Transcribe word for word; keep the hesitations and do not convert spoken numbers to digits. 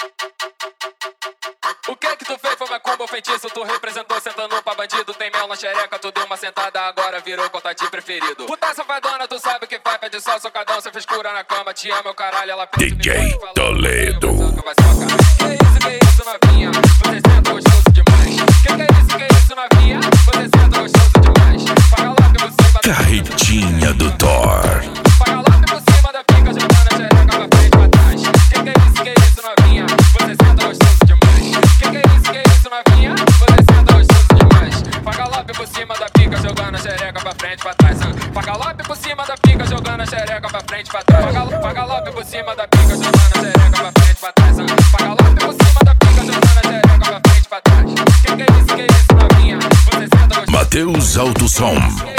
O que que tu fez foi macumba ou feitiço? Tu representou sentando pra bandido. Tem mel na xereca, tu deu uma sentada, agora virou contatinho preferido. Puta safadona, tu sabe o que faz, pede só socadão, cê fez cura na cama, te ama o caralho, ela pensa. D J Toledo. Que isso, que isso, novinha? Você senta gostoso demais. Que que é isso, que isso, novinha? Você senta gostoso demais. Paga logo por cima da Carretinha do Thor. Paga logo por cima da pica, jogando a xereca pra frente e pra trás. Que que é isso, que isso, novinha? Você senta gostoso demais. Que que é isso, que isso, novinha? Você senta gostoso demais. Paga logo por cima da pica, jogando a xereca pra frente e pra trás. Paga logo por cima da pica, jogando a xereca pra frente e pra trás. Paga, paga logo por cima da pica, jogando a xereca pra frente e pra trás. Paga logo por cima da pica, jogando a xereca pra frente e pra trás. Que que é isso, que isso, novinha? Você senta gostoso. Matheus Alto Som.